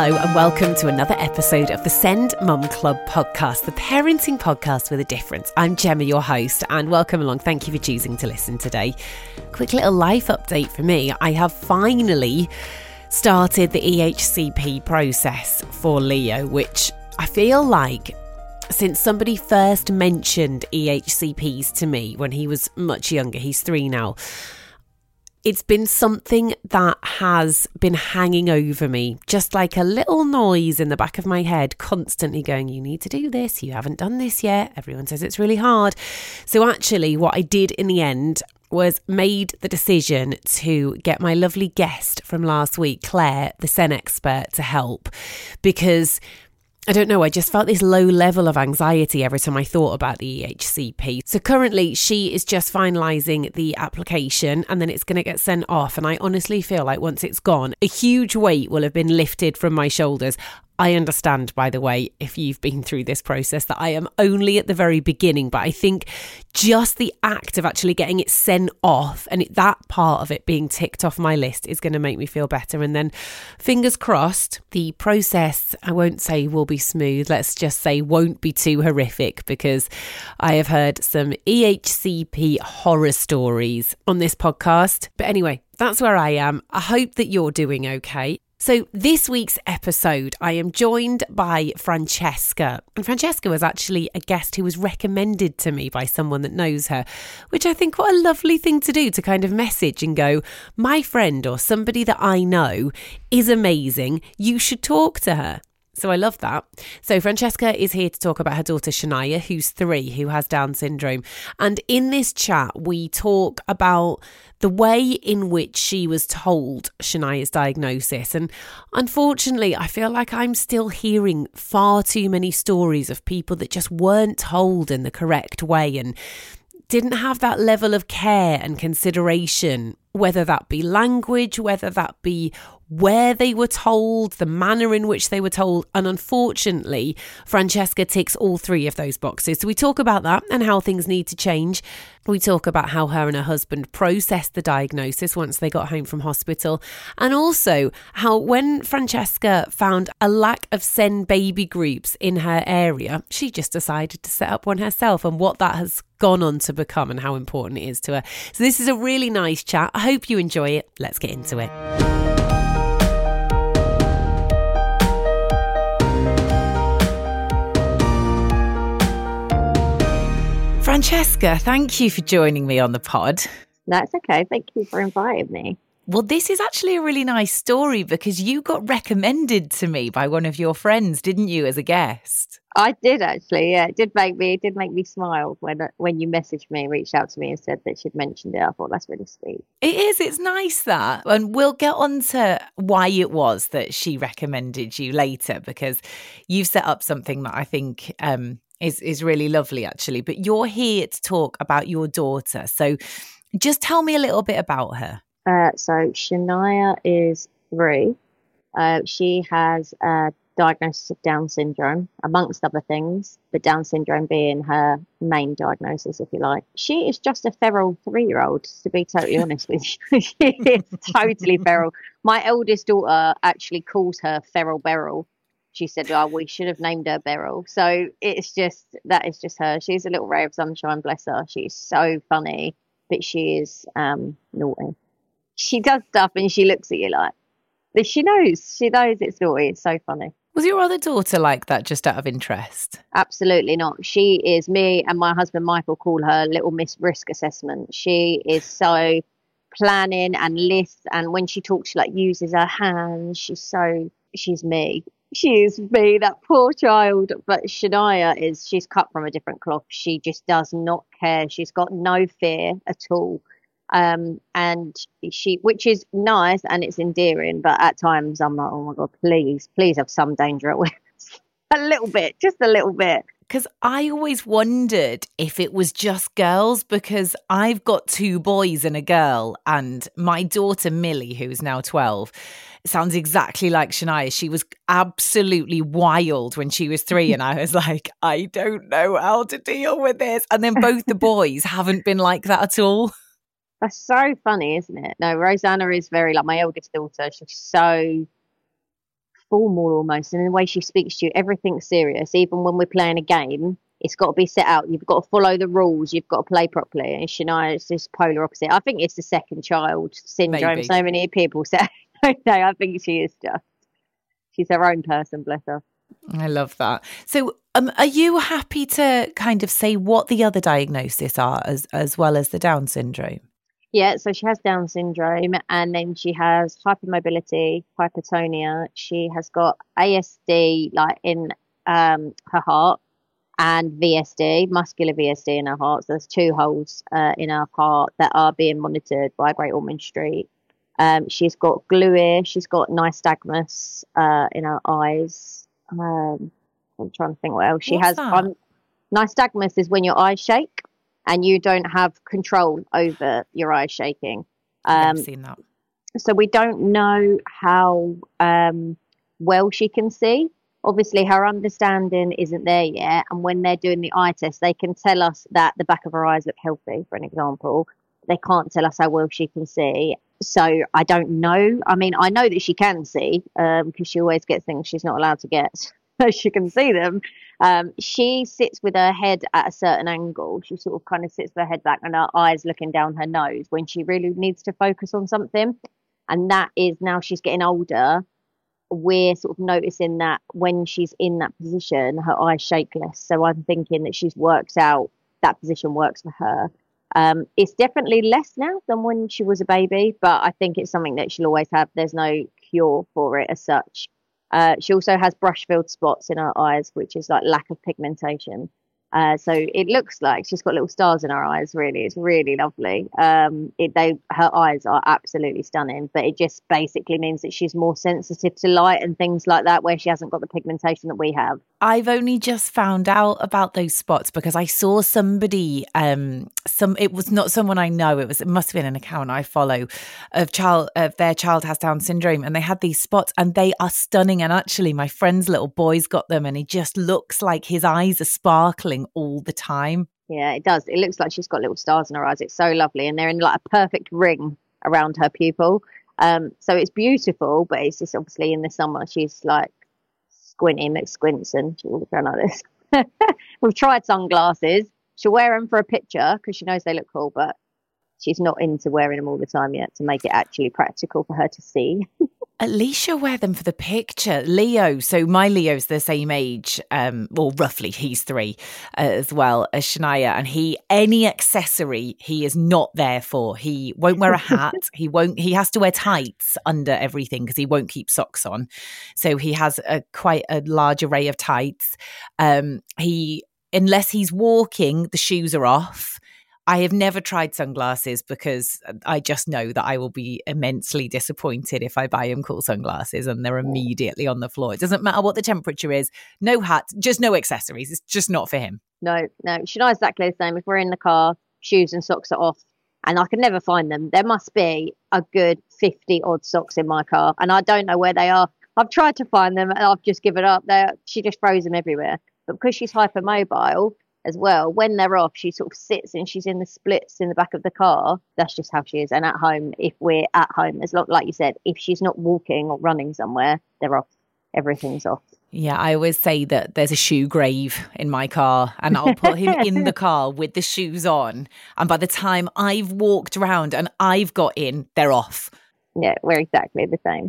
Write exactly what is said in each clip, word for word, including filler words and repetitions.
Hello and welcome to another episode of the Send Mum Club podcast, the parenting podcast with a difference. I'm Gemma, your host, and welcome along. Thank you for choosing to listen today. Quick little life update for me. I have finally started the E H C P process for Leo, which I feel like since somebody first mentioned E H C Ps to me when he was much younger, he's three now, it's been something that has been hanging over me, just like a little noise in the back of my head, constantly going, you need to do this, you haven't done this yet, everyone says it's really hard. So actually what I did in the end was made the decision to get my lovely guest from last week, Claire, the Sen expert, to help, because I don't know, I just felt this low level of anxiety every time I thought about the E H C P. So currently she is just finalising the application and then it's going to get sent off. And I honestly feel like once it's gone, a huge weight will have been lifted from my shoulders. I understand, by the way, if you've been through this process, that I am only at the very beginning, but I think just the act of actually getting it sent off and it, that part of it being ticked off my list is going to make me feel better. And then fingers crossed, the process, I won't say will be smooth, let's just say won't be too horrific, because I have heard some E H C P horror stories on this podcast. But anyway, that's where I am. I hope that you're doing okay. So this week's episode, I am joined by Francesca. And Francesca was actually a guest who was recommended to me by someone that knows her, which I think what a lovely thing to do, to kind of message and go, my friend or somebody that I know is amazing. You should talk to her. So I love that. So Francesca is here to talk about her daughter Shania, who's three, who has Down syndrome. And in this chat, we talk about the way in which she was told Shania's diagnosis. And unfortunately, I feel like I'm still hearing far too many stories of people that just weren't told in the correct way and didn't have that level of care and consideration, whether that be language, whether that be where they were told, the manner in which they were told. And unfortunately, Francesca ticks all three of those boxes. So we talk about that and how things need to change. We talk about how her and her husband processed the diagnosis once they got home from hospital. And also how when Francesca found a lack of Sen baby groups in her area, she just decided to set up one herself, and what that has gone on to become and how important it is to her. So this is a really nice chat. I hope you enjoy it. Let's get into it. Francesca, thank you for joining me on the pod. That's okay. Thank you for inviting me. Well, this is actually a really nice story because you got recommended to me by one of your friends, didn't you, as a guest? I did actually, yeah. It did make me, it did make me smile when when you messaged me, reached out to me and said that she'd mentioned it. I thought that's really sweet. It is, it's nice that. And we'll get on to why it was that she recommended you later, because you've set up something that I think um, is, is really lovely, actually. But you're here to talk about your daughter. So just tell me a little bit about her. Uh, so Shania is three. Uh, she has a diagnosis of Down syndrome, amongst other things, but Down syndrome being her main diagnosis, if you like. She is just a feral three-year-old, to be totally honest with you. She is totally feral. My eldest daughter actually calls her Feral Beryl. She said, oh, we should have named her Beryl. So it's just, that is just her. She's a little ray of sunshine, bless her. She's so funny, but she is um, naughty. She does stuff and she looks at you like, but she knows, she knows it's naughty. It's so funny. Was your other daughter like that, just out of interest? Absolutely not. She is, me and my husband Michael call her Little Miss Risk Assessment. She is so planning and lists, and when she talks, she like uses her hands. She's so, she's me. She is me, that poor child. But Shania is, she's cut from a different cloth. She just does not care. She's got no fear at all. Um, and she, which is nice and it's endearing, but at times I'm like, oh my God, please, please have some danger at once. A little bit, just a little bit. Because I always wondered if it was just girls, because I've got two boys and a girl, and my daughter Millie, who's now twelve, sounds exactly like Shania. She was absolutely wild when she was three, and I was like, I don't know how to deal with this. And then both the boys haven't been like that at all. That's so funny, isn't it? No, Rosanna is very, like my eldest daughter, she's so formal almost. And in the way she speaks to you, everything's serious. Even when we're playing a game, it's got to be set out. You've got to follow the rules. You've got to play properly. And Shania is just polar opposite. I think it's the second child syndrome. Maybe. So many people say, no, I think she is just, she's her own person, bless her. I love that. So um, are you happy to kind of say what the other diagnoses are as, as well as the Down syndrome? Yeah, so she has Down syndrome, and then she has hypermobility, hypertonia. She has got A S D like in um, her heart, and V S D, muscular V S D in her heart. So there's two holes uh, in her heart that are being monitored by Great Ormond Street. Um, she's got glue. She's got nystagmus uh, in her eyes. Um, I'm trying to think what else she What's has. that? Um, nystagmus is when your eyes shake and you don't have control over your eyes shaking. Um, I've seen that. So we don't know how um, well she can see. Obviously, her understanding isn't there yet. And when they're doing the eye test, they can tell us that the back of her eyes look healthy, for an example. They can't tell us how well she can see. So I don't know. I mean, I know that she can see um, because she always gets things she's not allowed to get. So she can see them. Um, she sits with her head at a certain angle. She sort of kind of sits with her head back and her eyes looking down her nose when she really needs to focus on something. And that is, now she's getting older, we're sort of noticing that when she's in that position, her eyes shake less. So I'm thinking that she's worked out that position works for her. Um, it's definitely less now than when she was a baby, but I think it's something that she'll always have. There's no cure for it as such. Uh, she also has brush-filled spots in her eyes, which is like lack of pigmentation. Uh, so it looks like she's got little stars in her eyes, really. It's really lovely. Um, it, they, her eyes are absolutely stunning, but it just basically means that she's more sensitive to light and things like that, where she hasn't got the pigmentation that we have. I've only just found out about those spots because I saw somebody, um, some it was not someone I know, it was it must have been an account I follow of child of their child has Down syndrome, and they had these spots and they are stunning. And actually my friend's little boy's got them and he just looks like his eyes are sparkling all the time. Yeah, it does. It looks like she's got little stars in her eyes. It's so lovely, and they're in like a perfect ring around her pupil. Um, so it's beautiful, but it's just obviously in the summer she's like squinty McSquints and she'll walk around like this. We've tried sunglasses. She'll wear them for a picture because she knows they look cool, but she's not into wearing them all the time yet to make it actually practical for her to see. At least she'll wear them for the picture. Leo, so my Leo's the same age, um, well, roughly, he's three uh, as well as Shania, and he, any accessory he is not there for. He won't wear a hat. he won't, he has to wear tights under everything because he won't keep socks on. So he has a quite a large array of tights. Um, he, unless he's walking, the shoes are off. I have never tried sunglasses because I just know that I will be immensely disappointed if I buy him cool sunglasses and they're immediately on the floor. It doesn't matter what the temperature is. No hat, just no accessories. It's just not for him. No, no. Shania's exactly the same. If we're in the car, shoes and socks are off, and I can never find them. There must be a good fifty odd socks in my car, and I don't know where they are. I've tried to find them and I've just given up. They're, she just throws them everywhere. But because she's hypermobile as well, when they're off, she sort of sits and she's in the splits in the back of the car. That's just how she is. And at home, if we're at home, as long, like you said, if she's not walking or running somewhere, they're off. Everything's off. Yeah, I always say that there's a shoe grave in my car and I'll put him in the car with the shoes on. And by the time I've walked around and I've got in, they're off. Yeah, we're exactly the same.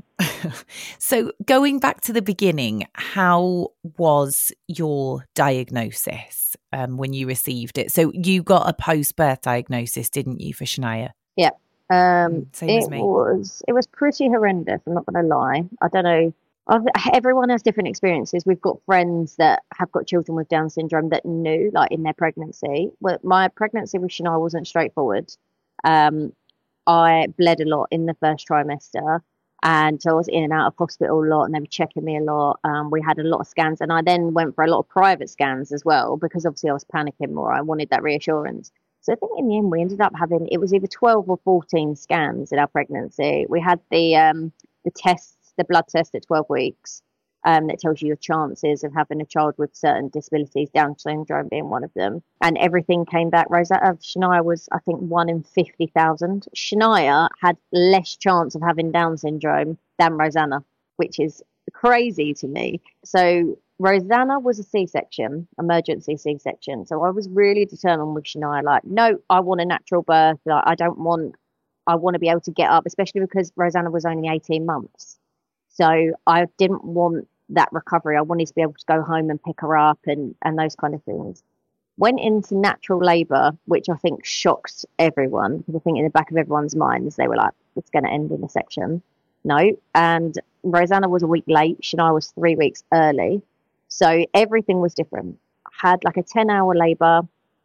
So going back to the beginning, how was your diagnosis um, when you received it? So you got a post-birth diagnosis, didn't you, for Shania? Yeah. Um, Same it as me. was it was pretty horrendous. I'm not going to lie. I don't know. I've, everyone has different experiences. We've got friends that have got children with Down syndrome that knew, like in their pregnancy. Well, my pregnancy with Shania wasn't straightforward. Um, I bled a lot in the first trimester, and so I was in and out of hospital a lot, and they were checking me a lot. Um, we had a lot of scans, and I then went for a lot of private scans as well because obviously I was panicking more. I wanted that reassurance. So I think in the end we ended up having, it was either twelve or fourteen scans in our pregnancy. We had the um, the tests, the blood test at twelve weeks. Um, that tells you your chances of having a child with certain disabilities, Down syndrome being one of them. And everything came back. Rosanna, Shania was, I think, one in fifty thousand. Shania had less chance of having Down syndrome than Rosanna, which is crazy to me. So Rosanna was a C-section, emergency C-section. So I was really determined with Shania, like, no, I want a natural birth. Like, I don't want, I want to be able to get up, especially because Rosanna was only eighteen months. So I didn't want that recovery. I wanted to be able to go home and pick her up and, and those kind of things. Went into natural labour, which I think shocked everyone, because I think in the back of everyone's minds, they were like, it's going to end in a section. No. And Rosanna was a week late. Shania was three weeks early. So everything was different. Had like a ten hour labour,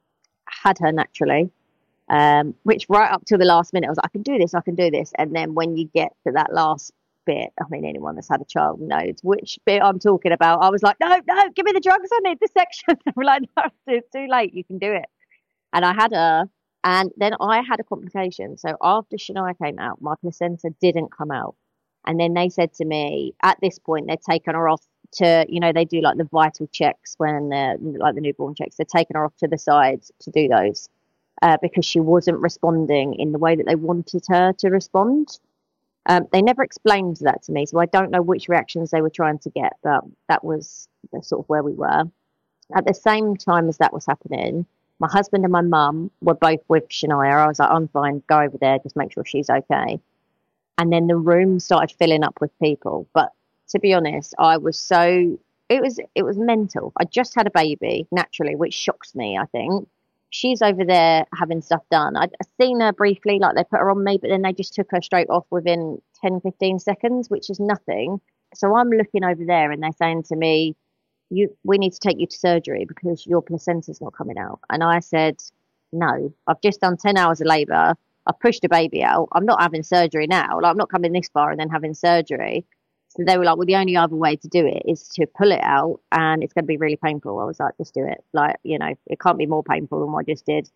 had her naturally, um, which right up to the last minute, I was like, I can do this, I can do this. And then when you get to that last bit, I mean, anyone that's had a child knows which bit I'm talking about. I was like, no, no, give me the drugs, I need this section. They were like, no, it's too late, you can do it. And I had her, and then I had a complication. So after Shania came out, my placenta didn't come out. And then they said to me, at this point, they'd taken her off to, you know, they do like the vital checks when they're like the newborn checks. They're taking her off to the sides to do those uh, because she wasn't responding in the way that they wanted her to respond. Um, they never explained that to me, so I don't know which reactions they were trying to get, but that was sort of where we were. At the same time as that was happening, my husband and my mum were both with Shania. I was like, I'm fine, go over there, just make sure she's okay. And then the room started filling up with people. But to be honest, I was so, it was, it was mental. I just had a baby naturally, which shocks me, I think. She's over there having stuff done. I'd seen her briefly, like they put her on me, but then they just took her straight off within ten, fifteen seconds, which is nothing. So I'm looking over there and they're saying to me, "You, we need to take you to surgery because your placenta's not coming out." And I said, no, I've just done ten hours of labour. I've pushed a baby out. I'm not having surgery now. Like, I'm not coming this far and then having surgery. So they were like, well, the only other way to do it is to pull it out, and it's going to be really painful. I was like, just do it. Like, you know, it can't be more painful than what I just did.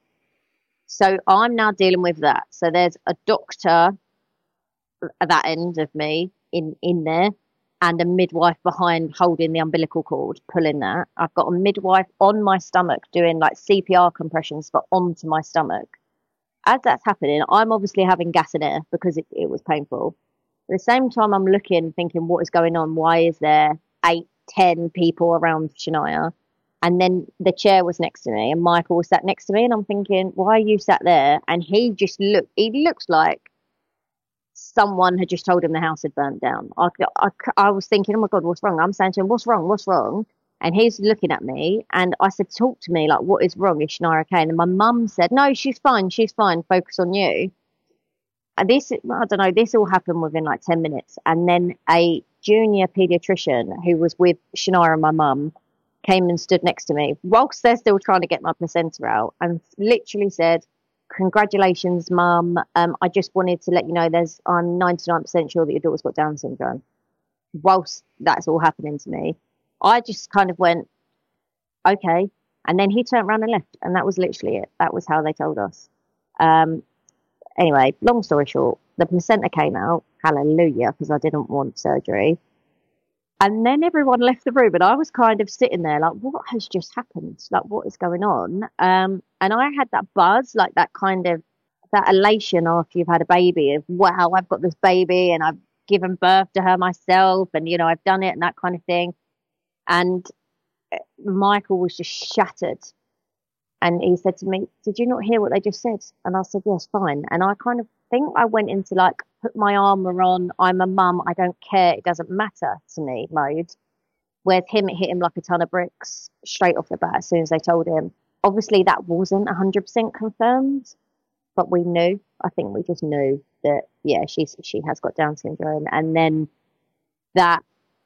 So I'm now dealing with that. So there's a doctor at that end of me in, in there, and a midwife behind holding the umbilical cord, pulling that. I've got a midwife on my stomach doing like C P R compressions, but onto my stomach. As that's happening, I'm obviously having gas and air because it, it was painful. At the same time, I'm looking, thinking, what is going on? Why is there eight, ten people around Shania? And then the chair was next to me, and Michael was sat next to me, and I'm thinking, why are you sat there? And he just looked, he looks like someone had just told him the house had burnt down. I, I, I was thinking, oh my God, what's wrong? I'm saying to him, what's wrong? What's wrong? And he's looking at me, and I said, talk to me, like, what is wrong? Is Shania okay? And then my mum said, no, she's fine, she's fine, focus on you. And this, I don't know, this all happened within like ten minutes. And then a junior paediatrician who was with Shania and my mum came and stood next to me whilst they're still trying to get my placenta out, and literally said, congratulations, mum. Um, I just wanted to let you know there's, I'm ninety-nine percent sure that your daughter's got Down syndrome. Whilst that's all happening to me, I just kind of went, okay. And then he turned around and left. And that was literally it. That was how they told us. Um, Anyway, long story short, the placenta came out, hallelujah, because I didn't want surgery. And then everyone left the room, and I was kind of sitting there like, what has just happened? Like, what is going on? Um, and I had that buzz, like that kind of, that elation after you've had a baby of, wow, I've got this baby and I've given birth to her myself, and, you know, I've done it and that kind of thing. And Michael was just shattered. And he said to me, did you not hear what they just said? And I said, yes, fine. And I kind of think I went into like, put my armour on, I'm a mum, I don't care, it doesn't matter to me mode. Whereas him, it hit him like a ton of bricks straight off the bat as soon as they told him. Obviously, that wasn't one hundred percent confirmed, but we knew. I think we just knew that, yeah, she's, she has got Down syndrome. And then that,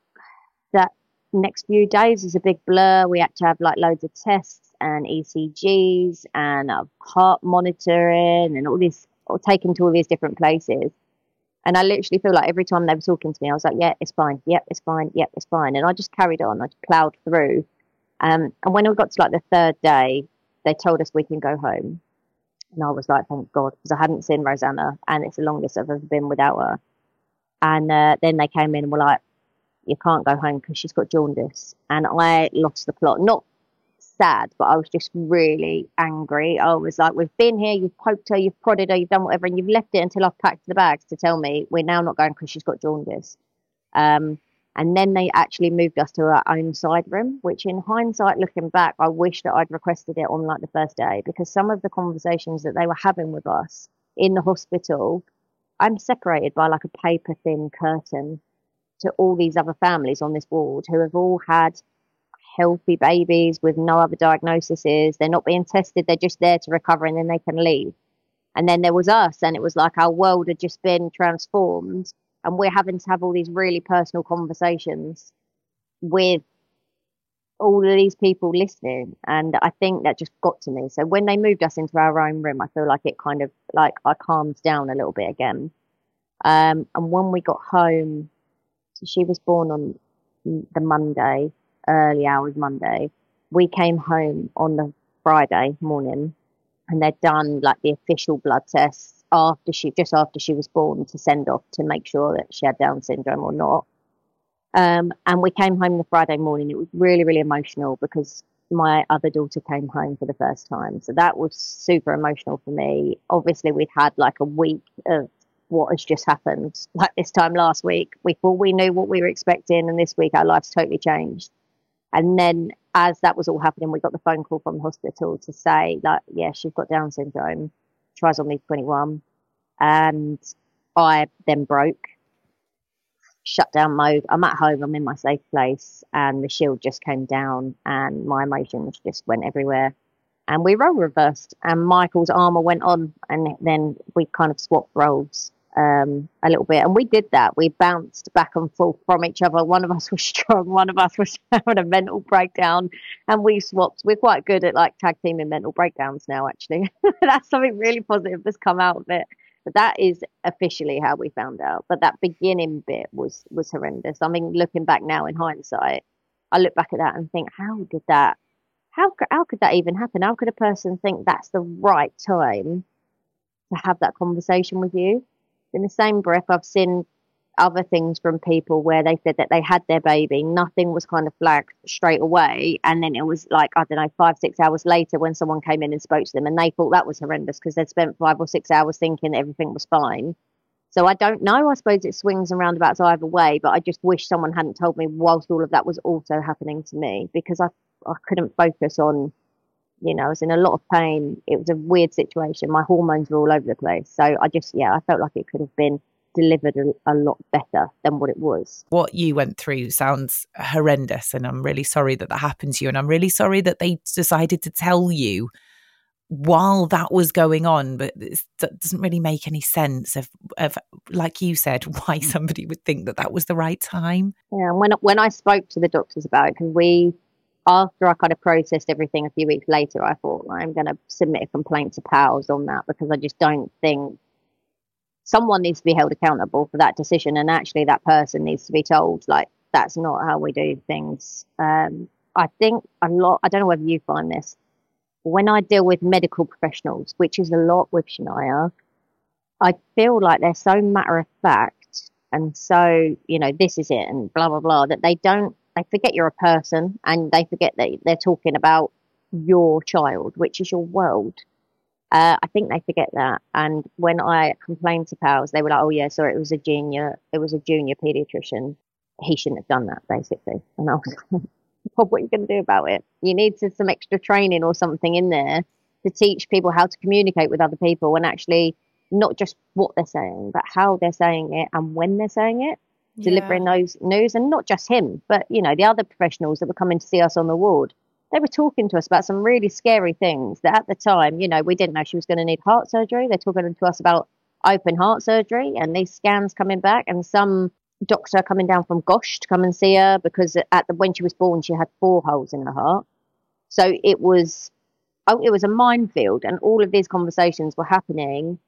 that next few days is a big blur. We had to have like loads of tests and E C Gs and uh, heart monitoring and all this, or taken to all these different places. And I literally feel like every time they were talking to me, I was like, yeah, it's fine. Yep, it's fine. Yep, it's fine. And I just carried on. I just plowed through. Um, and when we got to like the third day, they told us we can go home. And I was like, thank God, because I hadn't seen Rosanna, and it's the longest I've ever been without her. And uh, then they came in and were like, you can't go home because she's got jaundice. And I lost the plot. Not sad, but I was just really angry. I was like, we've been here, you've poked her, you've prodded her, you've done whatever, and you've left it until I've packed the bags to tell me we're now not going because she's got jaundice. Um, And then they actually moved us to our own side room, which in hindsight, looking back, I wish that I'd requested it on like the first day, because some of the conversations that they were having with us in the hospital, I'm separated by like a paper thin curtain to all these other families on this ward who have all had healthy babies with no other diagnoses. They're not being tested. They're just there to recover and then they can leave. And then there was us, and it was like our world had just been transformed. And we're having to have all these really personal conversations with all of these people listening. And I think that just got to me. So when they moved us into our own room, I feel like it kind of like I calmed down a little bit again. Um, and when we got home, so she was born on the Monday, early hours Monday. We came home on the Friday morning, and they'd done like the official blood tests after she, just after she was born, to send off to make sure that she had Down syndrome or not. Um, and we came home the Friday morning. It was really, really emotional because my other daughter came home for the first time. So that was super emotional for me. Obviously, we'd had like a week of what has just happened. Like this time last week, we thought we knew what we were expecting, and this week our lives totally changed. And then as that was all happening, we got the phone call from the hospital to say, like, yeah, she's got Down syndrome, trisomy twenty-one. And I then broke, shut down mode. I'm at home, I'm in my safe place, and the shield just came down and my emotions just went everywhere. And we role reversed, and Michael's armour went on, and then we kind of swapped roles um, a little bit. And we did that. We bounced back and forth from each other. One of us was strong, one of us was having a mental breakdown, and we swapped. We're quite good at like tag teaming mental breakdowns now, actually. That's something really positive that's come out of it. But that is officially how we found out. But that beginning bit was was horrendous. I mean, looking back now in hindsight, I look back at that and think, how did that, how, how could that even happen? How could a person think that's the right time to have that conversation with you? In the same breath, I've seen other things from people where they said that they had their baby, nothing was kind of flagged straight away, and then it was like, I don't know, five, six hours later when someone came in and spoke to them, and they thought that was horrendous because they'd spent five or six hours thinking everything was fine. So I don't know, I suppose it swings and roundabouts either way, but I just wish someone hadn't told me whilst all of that was also happening to me, because I, I couldn't focus on, you know, I was in a lot of pain. It was a weird situation. My hormones were all over the place. So I just, yeah, I felt like it could have been delivered a, a lot better than what it was. What you went through sounds horrendous, and I'm really sorry that that happened to you, and I'm really sorry that they decided to tell you while that was going on. But it doesn't really make any sense of, of like you said, why somebody would think that that was the right time. Yeah, and when, when I spoke to the doctors about it, because we, after I kind of processed everything a few weeks later, I thought, well, I'm going to submit a complaint to P A L S on that, because I just don't think someone needs to be held accountable for that decision. And actually that person needs to be told, like, that's not how we do things. Um, I think a lot, I don't know whether you find this, when I deal with medical professionals, which is a lot with Shania, I feel like they're so matter of fact and so, you know, this is it and blah, blah, blah, that they don't, they forget you're a person, and they forget that they're talking about your child, which is your world. Uh, I think they forget that. And when I complained to P A L S, they were like, oh yeah, sorry, it was a junior, it was a junior pediatrician. He shouldn't have done that, basically. And I was like, well, what are you going to do about it? You need to, some extra training or something in there to teach people how to communicate with other people, and actually not just what they're saying, but how they're saying it and when they're saying it, yeah. Delivering those news. And not just him, but, you know, the other professionals that were coming to see us on the ward. They were talking to us about some really scary things that at the time, you know, we didn't know she was going to need heart surgery. They're talking to us about open heart surgery and these scans coming back, and some doctor coming down from Gosh to come and see her because at the, when she was born, she had four holes in her heart. So it was, oh, it was a minefield, and all of these conversations were happening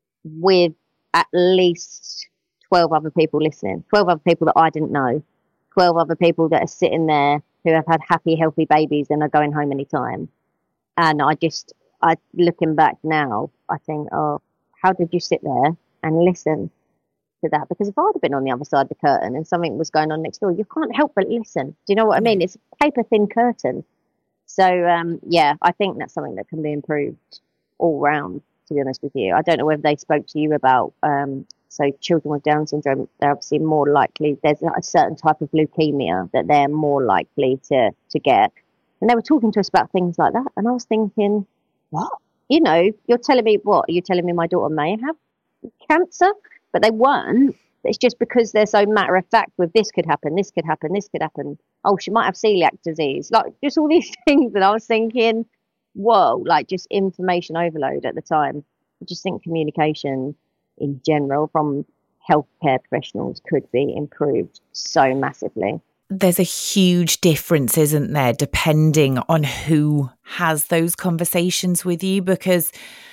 with at least twelve other people listening, twelve other people that I didn't know, twelve other people that are sitting there who have had happy, healthy babies and are going home anytime. And I just, I looking back now, I think, oh, how did you sit there and listen to that? Because if I'd have been on the other side of the curtain and something was going on next door, you can't help but listen. Do you know what I mean? It's a paper thin curtain. So, um, yeah, I think that's something that can be improved all round to be honest with you. I don't know whether they spoke to you about, um, so children with Down syndrome, they're obviously more likely, there's a certain type of leukemia that they're more likely to, to get. And they were talking to us about things like that. And I was thinking, what? You know, you're telling me what? You're telling me my daughter may have cancer? But they weren't. It's just because they're so matter of fact with this could happen, this could happen, this could happen. Oh, she might have celiac disease. Like, just all these things. And I was thinking, whoa, like just information overload at the time. I just think communication in general from healthcare professionals could be improved so massively. There's a huge difference, isn't there, depending on who has those conversations with you? Because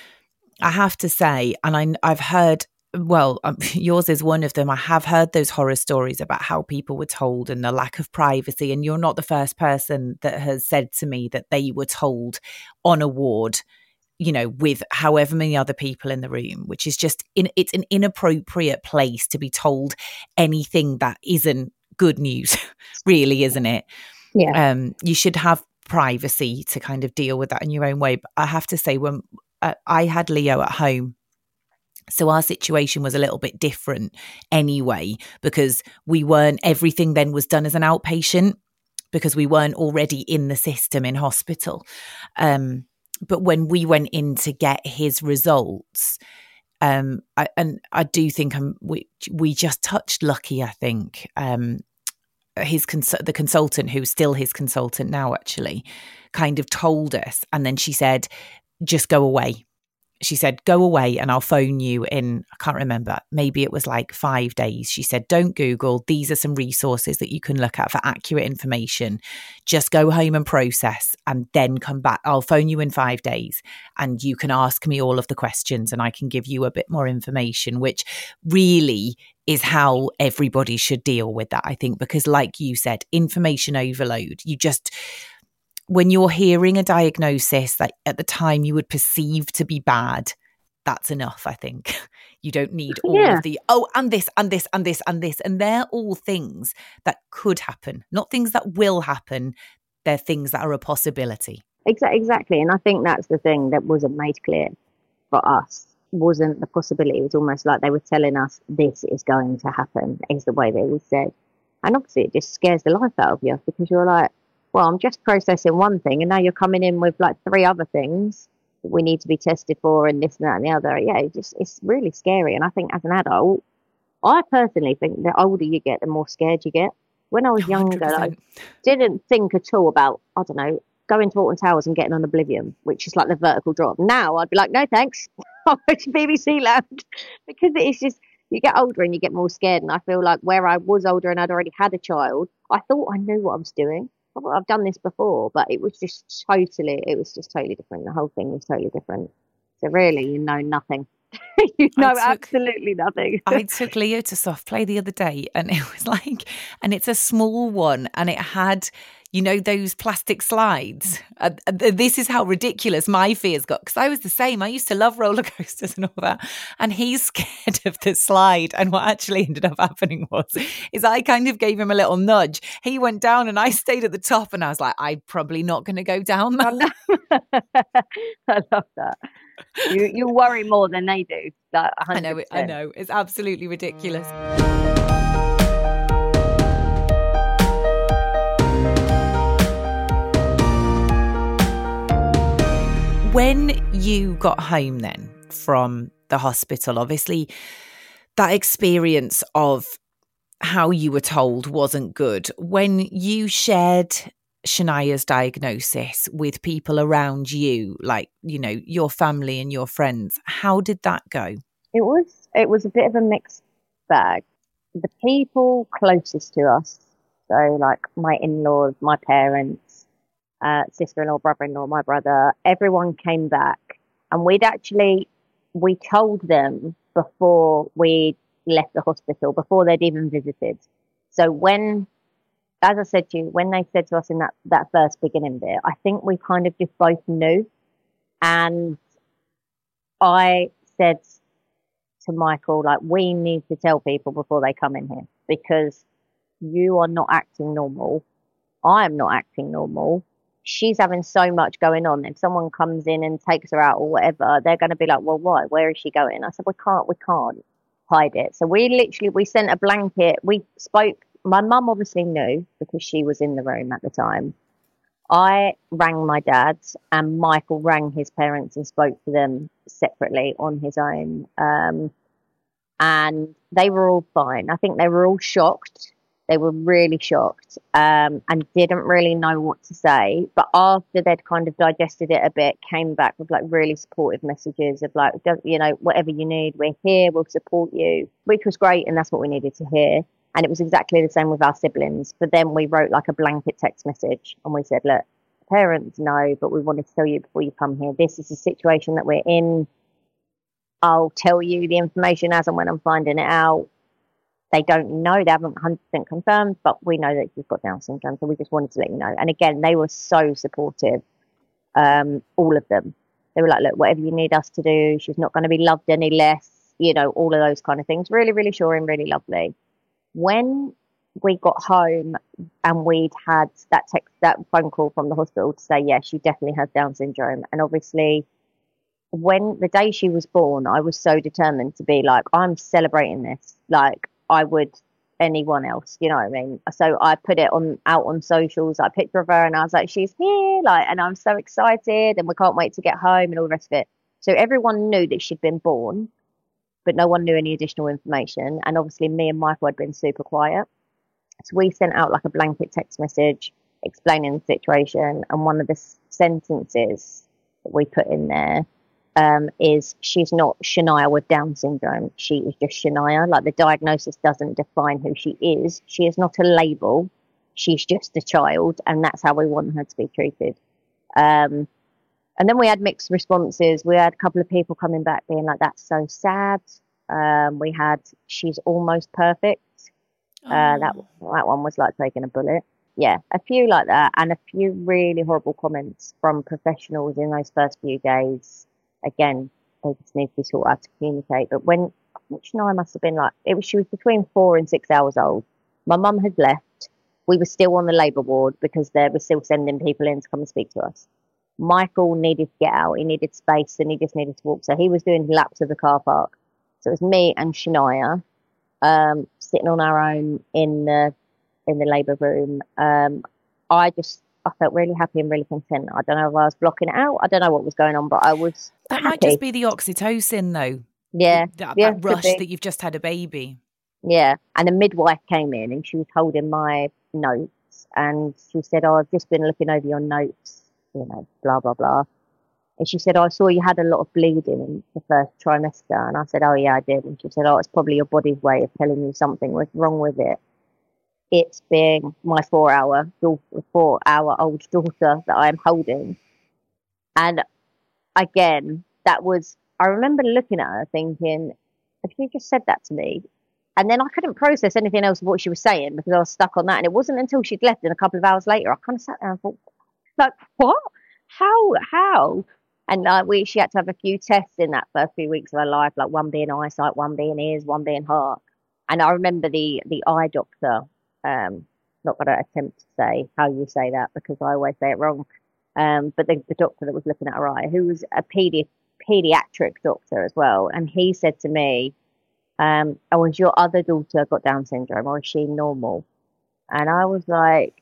I have to say, and I, I've heard, well, um, yours is one of them. I have heard those horror stories about how people were told and the lack of privacy. And you're not the first person that has said to me that they were told on a ward, you know, with however many other people in the room, which is just, in, it's an inappropriate place to be told anything that isn't good news, really, isn't it? Yeah. Um, you should have privacy to kind of deal with that in your own way. But I have to say, when uh, I had Leo at home, so our situation was a little bit different anyway, because we weren't, everything then was done as an outpatient because we weren't already in the system in hospital. Um, but when we went in to get his results, um, I, and I do think um, we we just touched lucky, I think. Um, his cons- the consultant, who's still his consultant now, actually, kind of told us, and then she said, just go away. She said, go away and I'll phone you in, I can't remember, maybe it was like five days. She said, don't Google. These are some resources that you can look at for accurate information. Just go home and process and then come back. I'll phone you in five days and you can ask me all of the questions and I can give you a bit more information, which really is how everybody should deal with that, I think, because like you said, information overload, you just... when you're hearing a diagnosis that at the time you would perceive to be bad, that's enough, I think. You don't need all yeah. of the, oh, and this, and this, and this, and this. And they're all things that could happen, not things that will happen. They're things that are a possibility. Exactly. And I think that's the thing that wasn't made clear for us, wasn't the possibility. It was almost like they were telling us this is going to happen, is the way they all said. And obviously it just scares the life out of you because you're like, well, I'm just processing one thing and now you're coming in with like three other things that we need to be tested for and this and that and the other. Yeah, it just it's really scary. And I think as an adult, I personally think the older you get, the more scared you get. When I was younger, I didn't think at all about, I don't know, going to Alton Towers and getting on Oblivion, which is like the vertical drop. Now I'd be like, no thanks, I'll go to B B C Land because it's just, you get older and you get more scared. And I feel like where I was older and I'd already had a child, I thought I knew what I was doing. I've done this before, but it was just totally, it was just totally different. The whole thing was totally different. So really, you know nothing. you know took, absolutely nothing. I took Leo to soft play the other day and it was like, and it's a small one and it had, you know, those plastic slides. Uh, this is how ridiculous my fears got because I was the same. I used to love roller coasters and all that. And he's scared of the slide. And what actually ended up happening was, is I kind of gave him a little nudge. He went down and I stayed at the top and I was like, I'm probably not going to go down there. I love that. You you worry more than they do. That one hundred percent. I know, I know. It's absolutely ridiculous. When you got home then from the hospital, obviously that experience of how you were told wasn't good. When you shared Shania's diagnosis with people around you, like, you know, your family and your friends, how did that go? It was, it was a bit of a mixed bag. The people closest to us, so like my in-laws, my parents, uh, sister-in-law, brother-in-law, my brother, everyone came back and we'd actually, we told them before we left the hospital, before they'd even visited. So when, as I said to you, when they said to us in that, that first beginning bit, I think we kind of just both knew. And I said to Michael, like, we need to tell people before they come in here because you are not acting normal. I am not acting normal. she's having so much going on. If someone comes in and takes her out or whatever, they're going to be like, well, why? Where is she going? I said, we can't, we can't hide it. So we literally, we sent a blanket. We spoke, my mum obviously knew because she was in the room at the time. I rang my dad and Michael rang his parents and spoke to them separately on his own. Um, and they were all fine. I think they were all shocked. They were really shocked um, and didn't really know what to say. But after they'd kind of digested it a bit, came back with like really supportive messages of like, you know, whatever you need, we're here, we'll support you, which was great. And that's what we needed to hear. And it was exactly the same with our siblings. But then we wrote like a blanket text message and we said, look, parents know, but we wanted to tell you before you come here, this is the situation that we're in. I'll tell you the information as and when I'm finding it out. They don't know, they haven't one hundred percent confirmed, but we know that you've got Down syndrome, so we just wanted to let you know. And again, they were so supportive, um, all of them. They were like, look, whatever you need us to do, she's not going to be loved any less, you know, all of those kind of things. Really, really sure and really lovely. When we got home and we'd had that text, that phone call from the hospital to say, yes, she definitely has Down syndrome. And obviously, when the day she was born, I was so determined to be like, I'm celebrating this. Like, I would anyone else, you know what I mean? So I put it on out on socials, I picture of her and I was like, she's here, like, and I'm so excited and we can't wait to get home and all the rest of it. So everyone knew that she'd been born, but no one knew any additional information. And obviously me and Michael had been super quiet. So we sent out like a blanket text message explaining the situation. And one of the sentences that we put in there Um, is she's not Shania with Down syndrome. She is just Shania. Like, the diagnosis doesn't define who she is. She is not a label. She's just a child, and that's how we want her to be treated. Um, and then we had mixed responses. We had a couple of people coming back being like, that's so sad. Um, we had, she's almost perfect. Oh. Uh, that, that one was like taking a bullet. Yeah, a few like that, and a few really horrible comments from professionals in those first few days. Again, they just need to be taught how to communicate. But when, which I must have been like, it was, she was between four and six hours old. My mum had left. We were still on the labour ward because they were still sending people in to come and speak to us. Michael needed to get out. He needed space and he just needed to walk. So he was doing laps of the car park. So it was me and Shania um, sitting on our own in the in the labour room. Um, I just, I felt really happy and really content. I don't know if I was blocking it out. I don't know what was going on, but I was That happy. might just be the oxytocin, though. Yeah. That, yeah, that rush that you've just had a baby. Yeah. And the midwife came in and she was holding my notes and she said, oh, I've just been looking over your notes, you know, blah, blah, blah. And she said, oh, I saw you had a lot of bleeding in the first trimester. And I said, oh, yeah, I did. And she said, oh, it's probably your body's way of telling you something was wrong with it. It's being my four hour, four hour old daughter that I am holding. And again, that was, I remember looking at her thinking, if you just said that to me, and then I couldn't process anything else of what she was saying because I was stuck on that. And it wasn't until she'd left and a couple of hours later, I kind of sat there and thought, like, what? How? How? And uh, we, she had to have a few tests in that first few weeks of her life, like one being eyesight, one being ears, one being heart. And I remember the, the eye doctor, um, not going to attempt to say how you say that because I always say it wrong. Um, but the, the doctor that was looking at her eye, who was a pedi- pediatric doctor as well. And he said to me, um, oh, has your other daughter got Down syndrome or is she normal? And I was like,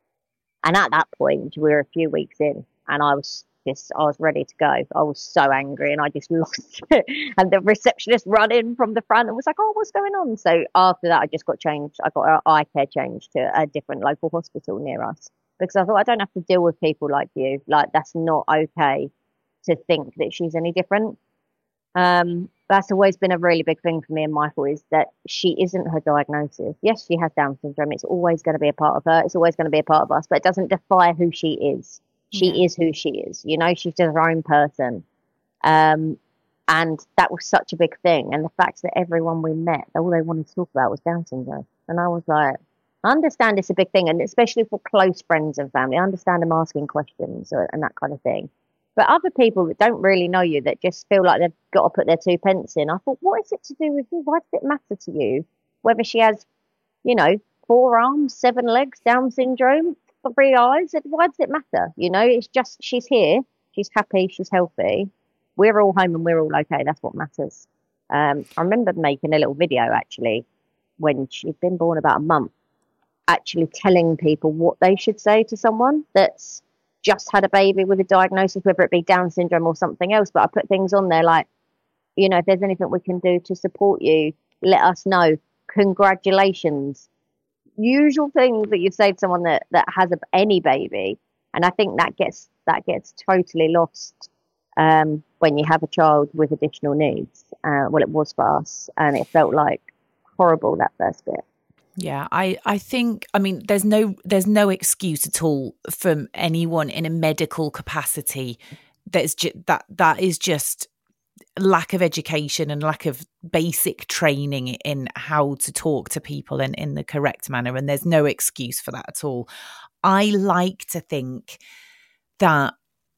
and at that point, we were a few weeks in and I was just, I was ready to go. I was so angry and I just lost it. And the receptionist ran in from the front and was like, oh, what's going on? So after that, I just got changed. I got our eye care changed to a different local hospital near us because I thought I don't have to deal with people like you. Like, that's not okay to think that she's any different. Um, that's always been a really big thing for me and Michael is that she isn't her diagnosis. Yes, she has Down syndrome. It's always going to be a part of her. It's always going to be a part of us, but it doesn't define who she is. She yeah. is who she is. You know, she's just her own person. Um, and that was such a big thing. And the fact that everyone we met, all they wanted to talk about was Down syndrome. And I was like, I understand it's a big thing, and especially for close friends and family. I understand them asking questions or, and that kind of thing. But other people that don't really know you, that just feel like they've got to put their two pence in, I thought, what is it to do with you? Why does it matter to you whether she has, you know, four arms, seven legs, Down syndrome? three eyes. Why does it matter? You know, it's just she's here, she's happy, she's healthy. We're all home and we're all okay. That's what matters. Um, I remember making a little video actually when she'd been born about a month, actually telling people what they should say to someone that's just had a baby with a diagnosis, whether it be Down syndrome or something else. But I put things on there like, you know, if there's anything we can do to support you, let us know. Congratulations. Usual things that you'd say to someone that, that has a, any baby. And I think that gets that gets totally lost um, when you have a child with additional needs. Uh, well, it was for us, and it felt like horrible, that first bit. Yeah, I, I think, I mean, there's no there's no excuse at all from anyone in a medical capacity. That's ju- that that is just lack of education and lack of basic training in how to talk to people in, in the correct manner. And there's no excuse for that at all. I like to think that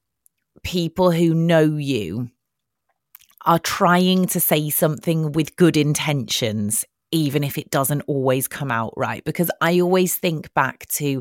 people who know you are trying to say something with good intentions, even if it doesn't always come out right. Because I always think back to,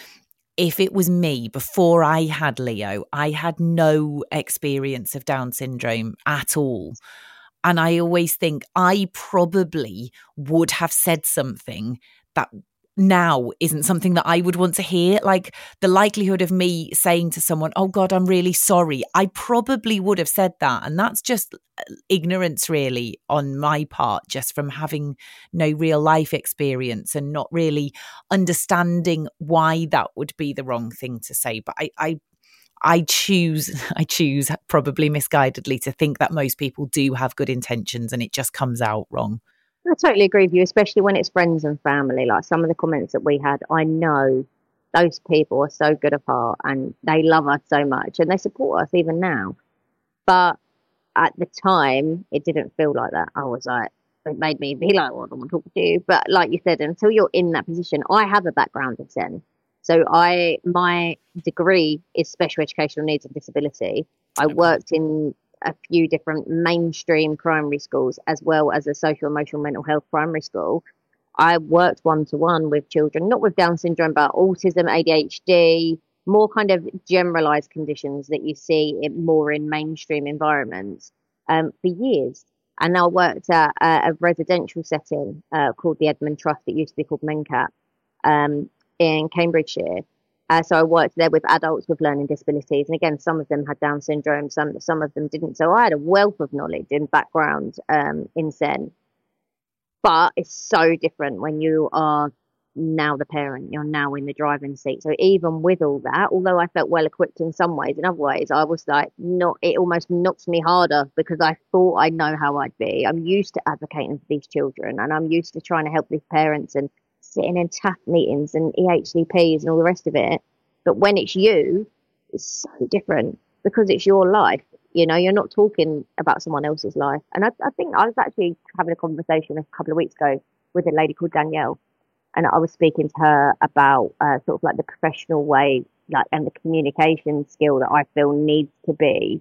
if it was me before I had Leo, I had no experience of Down syndrome at all. And I always think I probably would have said something that now isn't something that I would want to hear. Like the likelihood of me saying to someone, oh God, I'm really sorry, I probably would have said that. And that's just ignorance really on my part, just from having no real life experience and not really understanding why that would be the wrong thing to say. But I, I, I choose, I choose probably misguidedly to think that most people do have good intentions and it just comes out wrong. I totally agree with you, especially when it's friends and family. Like some of the comments that we had, I know those people are so good of heart and they love us so much and they support us even now. But at the time, it didn't feel like that. I was like, it made me be like, well, I don't want to talk to you. But like you said, until you're in that position, I have a background in SEN. So I, my degree is special educational needs and disability. I worked in a few different mainstream primary schools as well as a social emotional mental health primary school. I worked one-to-one with children, not with Down syndrome, but autism, A D H D, more kind of generalized conditions that you see in, more in mainstream environments um, for years. And I worked at a, a residential setting uh, called the Edmund Trust. It used to be called Mencap um, in Cambridgeshire. Uh, so I worked there with adults with learning disabilities. And again, some of them had Down syndrome, some some of them didn't. So I had a wealth of knowledge and background um, in SEN. But it's so different when you are now the parent, you're now in the driving seat. So even with all that, although I felt well equipped in some ways, in other ways, I was like, not, it almost knocks me harder because I thought I know how I'd be. I'm used to advocating for these children and I'm used to trying to help these parents and sitting in T A F meetings and E H C Ps and all the rest of it. But when it's you, it's so different because it's your life. You know, you're not talking about someone else's life. And I, I think I was actually having a conversation a couple of weeks ago with a lady called Danielle. And I was speaking to her about uh, sort of like the professional way, like, and the communication skill that I feel needs to be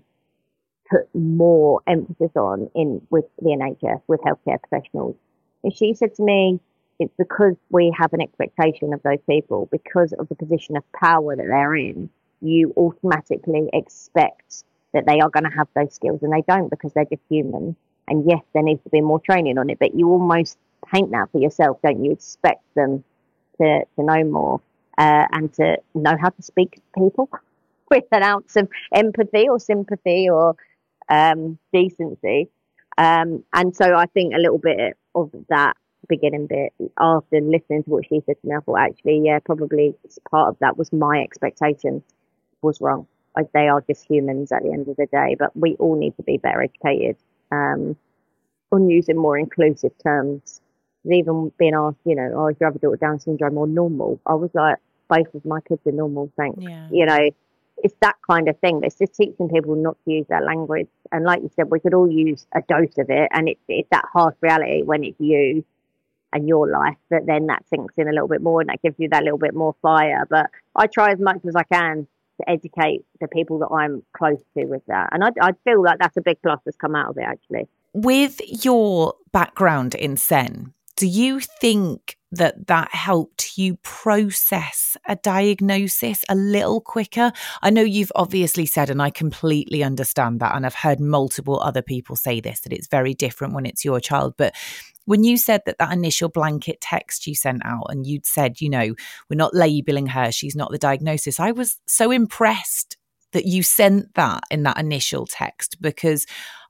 put more emphasis on in with the N H S, with healthcare professionals. And she said to me, it's because we have an expectation of those people, because of the position of power that they're in, you automatically expect that they are going to have those skills, and they don't because they're just human. And yes, there needs to be more training on it, but you almost paint that for yourself, don't you? Expect them to, to know more uh, and to know how to speak to people with an ounce of empathy or sympathy or um, decency. Um, and so I think a little bit of that beginning bit, after listening to what she said to me, I thought actually, yeah, probably part of that was my expectation was wrong. Like, they are just humans at the end of the day, but we all need to be better educated um, on using more inclusive terms. Even being asked, you know, oh, is your other daughter Down syndrome or normal? I was like, both of my kids are normal, thanks. Yeah. You know, it's that kind of thing. It's just teaching people not to use that language. And like you said, we could all use a dose of it, and it's, it's that harsh reality when it's you and your life, that then that sinks in a little bit more and that gives you that little bit more fire. But I try as much as I can to educate the people that I'm close to with that. And I, I feel like that's a big plus that's come out of it, actually. With your background in SEN, Do you think that that helped you process a diagnosis a little quicker? I know you've obviously said, and I completely understand that, and I've heard multiple other people say this, that it's very different when it's your child. But when you said that that initial blanket text you sent out and you'd said, you know, we're not labeling her, she's not the diagnosis, I was so impressed that you sent that in that initial text, because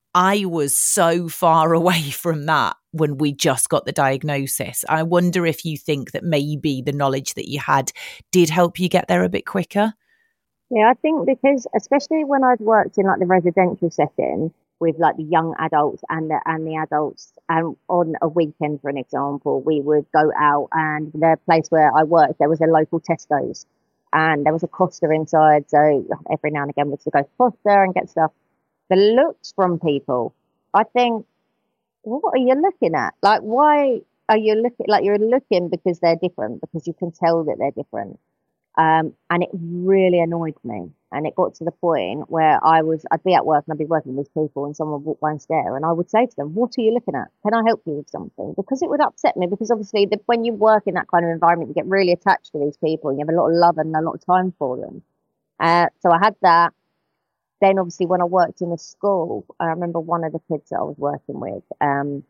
I was so far away from that when we just got the diagnosis. I wonder if you think that maybe the knowledge that you had did help you get there a bit quicker. Yeah, I think because especially when I'd worked in like the residential setting with like the young adults and the, and the adults, and on a weekend, for an example, we would go out, and the place where I worked, there was a local Tesco's and there was a Costa inside. So every now and again we'd go to Costa and get stuff. The looks from people, I think, what are you looking at? Like, why are you looking, like you're looking because they're different, because you can tell that they're different. Um, and it really annoyed me. And it got to the point where I was, I'd be at work and I'd be working with people and someone would walk by and stare, and I would say to them, what are you looking at? Can I help you with something? Because it would upset me, because obviously the, when you work in that kind of environment, you get really attached to these people and you have a lot of love and a lot of time for them. Uh, so I had that. Then obviously when I worked in a school, I remember one of the kids that I was working with, um,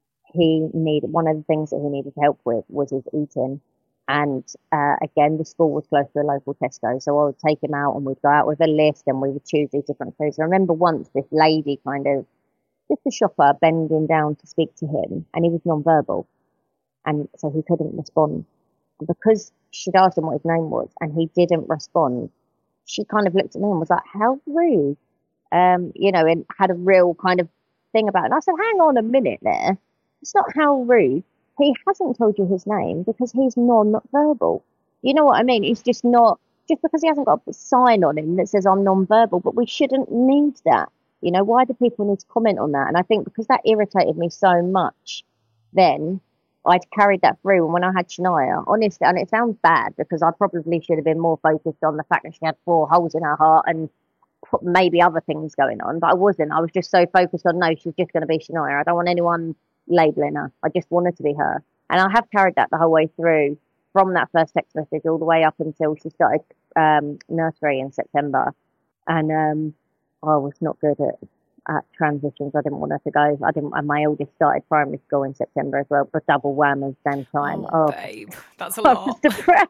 he needed, one of the things that he needed help with was his eating. And uh, again, the school was close to a local Tesco, so I would take him out and we'd go out with a list and we would choose these different foods. I remember once this lady kind of, just a shopper, bending down to speak to him, and he was non-verbal, and so he couldn't respond. And because she'd asked him what his name was and he didn't respond, she kind of looked at me and was like, how rude, um, you know, and had a real kind of thing about it. And I said, hang on a minute there. It's not how rude. He hasn't told you his name because he's non-verbal. You know what I mean? He's just not, just because he hasn't got a sign on him that says I'm non-verbal, but we shouldn't need that. You know, why do people need to comment on that? And I think because that irritated me so much then, I'd carried that through. And when I had Shania, honestly, and it sounds bad because I probably should have been more focused on the fact that she had four holes in her heart and put maybe other things going on, but I wasn't. I was just so focused on, no, she's just going to be Shania. I don't want anyone labeling her. I just wanted to be her. And I have carried that the whole way through, from that first text message all the way up until she started um, nursery in September. And um, I was not good at at transitions. I didn't want her to go. I didn't, and my oldest started primary school in September as well, but double whammy same time. Oh, oh babe, that's a lot. I was depressed.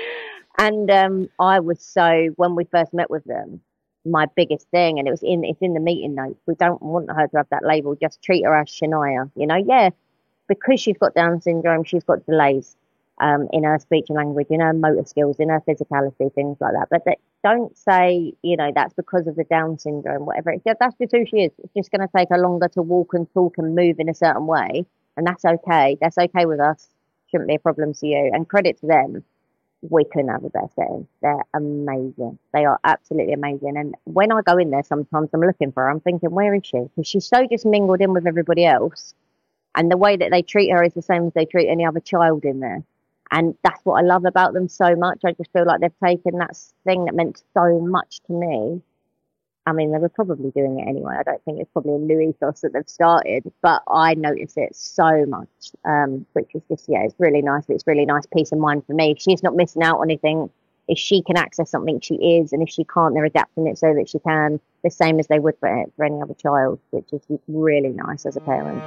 And um, I was so, when we first met with them, my biggest thing, and it was in, it's in the meeting notes, we don't want her to have that label, just treat her as Shania, you know, yeah, because she's got Down syndrome, she's got delays um, in her speech and language, in her motor skills, in her physicality, things like that. But that, don't say, you know, that's because of the Down syndrome, whatever. It's just, that's just who she is. It's just going to take her longer to walk and talk and move in a certain way. And that's okay. That's okay with us. Shouldn't be a problem to you. And credit to them. We couldn't have a better setting. They're amazing. They are absolutely amazing. And when I go in there, sometimes I'm looking for her. I'm thinking, where is she? Because she's so just mingled in with everybody else. And the way that they treat her is the same as they treat any other child in there. And that's what I love about them so much. I just feel like they've taken that thing that meant so much to me. I mean, they were probably doing it anyway. I don't think it's probably a new ethos that they've started, but I notice it so much, um, which is just, yeah, it's really nice. It's really nice peace of mind for me. If she's not missing out on anything, if she can access something, she is. And if she can't, they're adapting it so that she can, the same as they would for, for any other child, which is really nice as a parent.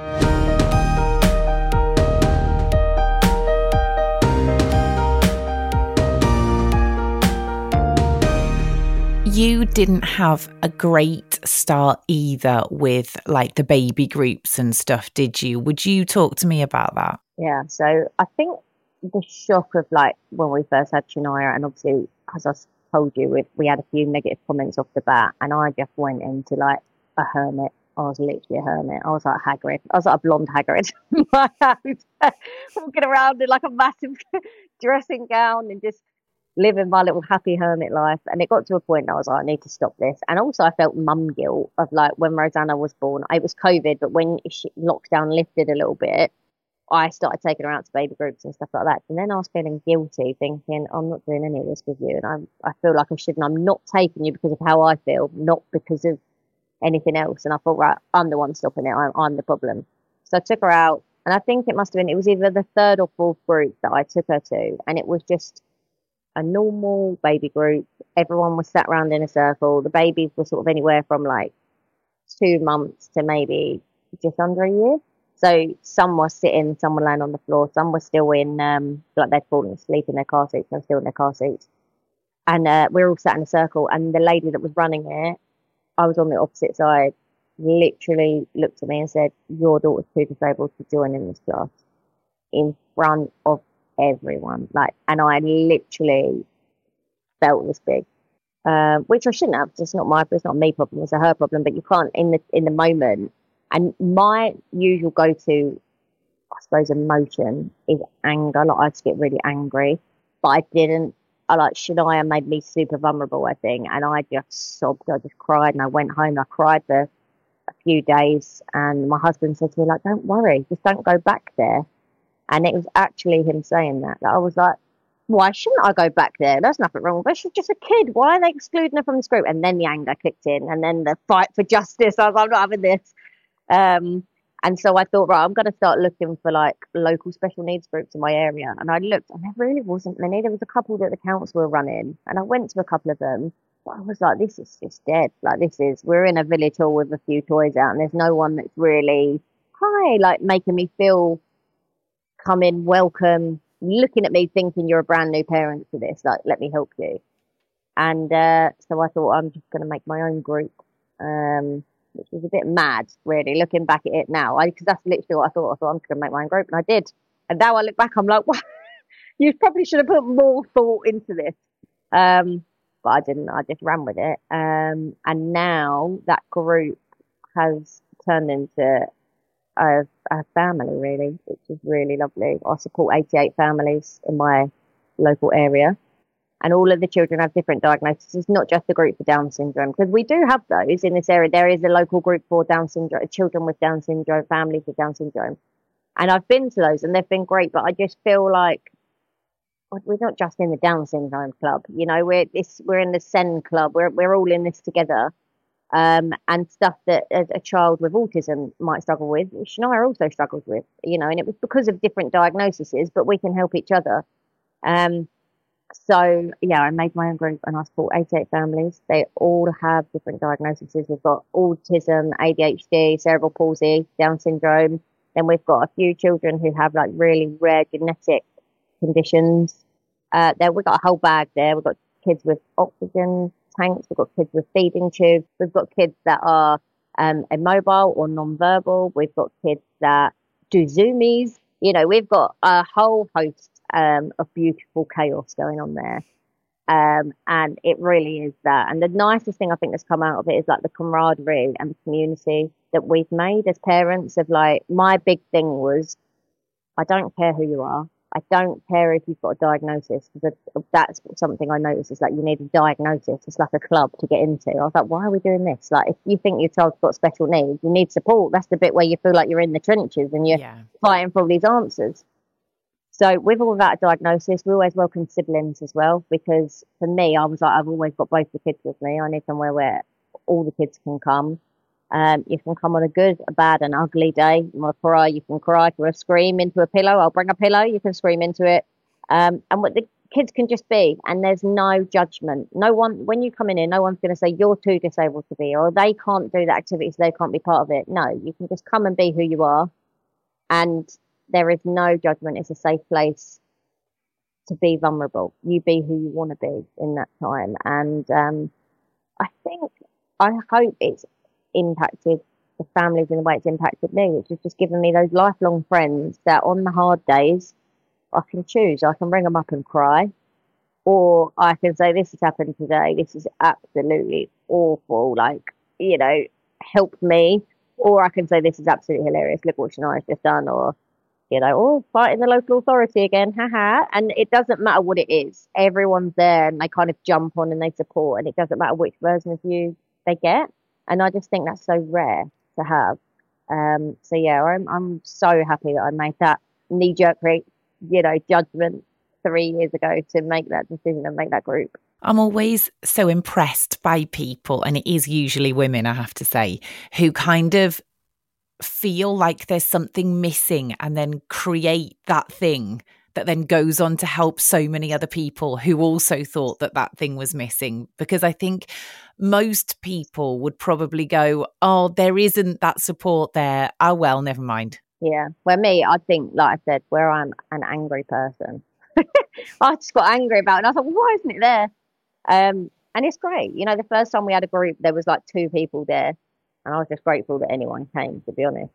You didn't have a great start either with like the baby groups and stuff, did you? Would you talk to me about that? Yeah, so I think the shock of like when we first had Shania, and obviously, as I told you, we, we had a few negative comments off the bat, and I just went into like a hermit. I was literally a hermit. I was like Hagrid. I was like a blonde Hagrid in my house, walking around in like a massive dressing gown and just living my little happy hermit life. And it got to a point I was like, I need to stop this. And also I felt mum guilt of like when Rosanna was born, it was COVID, but when she, lockdown lifted a little bit, I started taking her out to baby groups and stuff like that. And then I was feeling guilty, thinking, I'm not doing any of this with you. And I I feel like I shouldn't. I'm not taking you because of how I feel, not because of anything else. And I thought, right, I'm the one stopping it. I'm, I'm the problem. So I took her out. And I think it must have been, it was either the third or fourth group that I took her to. And it was just a normal baby group. Everyone was sat around in a circle. The babies were sort of anywhere from like two months to maybe just under a year. So some were sitting, some were laying on the floor, some were still in, um, like they'd fallen asleep in their car seats, some still in their car seats. And uh, we were all sat in a circle. And the lady that was running it, I was on the opposite side, literally looked at me and said, your daughter's too disabled to join in this class, in front of everyone. Like, and I literally felt this big, uh, which I shouldn't have. It's not my, it's not me problem. It's a her problem. But you can't in the in the moment. And my usual go-to, I suppose, emotion is anger. Like I just get really angry, but I didn't. I like Shania made me super vulnerable, I think, and I just sobbed. I just cried, and I went home. I cried for a few days, and my husband said to me, like, don't worry, just don't go back there. And it was actually him saying that. That I was like, why shouldn't I go back there? There's nothing wrong with her. She's just a kid. Why are they excluding her from this group? And then the anger kicked in, and then the fight for justice. I was like, I'm not having this. Um, and so I thought, right, I'm going to start looking for like local special needs groups in my area. And I looked, and there really wasn't many. There was a couple that the council were running, and I went to a couple of them. But I was like, this is just dead. Like, this is, we're in a village hall with a few toys out, and there's no one that's really, hi, like making me feel come in, welcome, looking at me thinking you're a brand new parent to this. Like, let me help you. And uh, so I thought, I'm just going to make my own group. Um, which was a bit mad, really, looking back at it now. Because that's literally what I thought. I thought, I'm just going to make my own group, and I did. And now I look back, I'm like, wow, you probably should have put more thought into this. Um, but I didn't. I just ran with it. Um, and now that group has turned into a, a family, really, which is really lovely. I support eighty-eight families in my local area. And all of the children have different diagnoses, not just the group for Down syndrome, because we do have those in this area. There is a local group for Down syndrome, children with Down syndrome, families with Down syndrome. And I've been to those and they've been great, but I just feel like we're not just in the Down syndrome club, you know, we're this, we're in the S E N club. We're, we're all in this together. Um, and stuff that a, a child with autism might struggle with, Shania also struggles with, you know, and it was because of different diagnoses, but we can help each other. Um, So, yeah, I made my own group and I support eighty-eight families. They all have different diagnoses. We've got autism, A D H D, cerebral palsy, Down syndrome. Then we've got a few children who have like really rare genetic conditions. Uh, there we've got a whole bag there. We've got kids with oxygen tanks. We've got kids with feeding tubes. We've got kids that are um, immobile or non-verbal. We've got kids that do Zoomies. You know, we've got a whole host Um, of beautiful chaos going on there. Um, and it really is that. And the nicest thing I think that's come out of it is like the camaraderie and the community that we've made as parents. Of like, my big thing was, I don't care who you are. I don't care if you've got a diagnosis, because that's something I noticed is like, you need a diagnosis. It's like a club to get into. I was like, why are we doing this? Like, if you think your child's got special needs, you need support. That's the bit where you feel like you're in the trenches and you're yeah. fighting for all these answers. So with or without a diagnosis, we always welcome siblings as well, because for me, I was like, I've always got both the kids with me. I need somewhere where all the kids can come. Um, you can come on a good, a bad, an ugly day. You want to cry, you can cry. If you want to scream into a pillow, I'll bring a pillow. You can scream into it. Um, and what the kids can just be, and there's no judgment. No one, when you come in here, no one's going to say you're too disabled to be, or they can't do the activities, they can't be part of it. No, you can just come and be who you are. And there is no judgment. It's a safe place to be vulnerable. You be who you want to be in that time. And um, I think, I hope it's impacted the families in the way it's impacted me, which has just given me those lifelong friends that on the hard days, I can choose. I can ring them up and cry, or I can say, this has happened today. This is absolutely awful. Like, you know, help me. Or I can say, this is absolutely hilarious. Look what Shania's just done. Or, you know, oh, fighting the local authority again, haha. And it doesn't matter what it is. Everyone's there and they kind of jump on and they support, and it doesn't matter which version of you they get. And I just think that's so rare to have. Um, so yeah, I'm I'm so happy that I made that knee-jerk, you know, judgment three years ago to make that decision and make that group. I'm always so impressed by people, and it is usually women, I have to say, who kind of feel like there's something missing and then create that thing that then goes on to help so many other people who also thought that that thing was missing. Because I think most people would probably go, oh, there isn't that support there. Oh, well, never mind. Yeah. Well, me, I think, like I said, where I'm an angry person, I just got angry about it. And I thought, well, why isn't it there? Um, and it's great. You know, the first time we had a group, there was like two people there. And I was just grateful that anyone came, to be honest.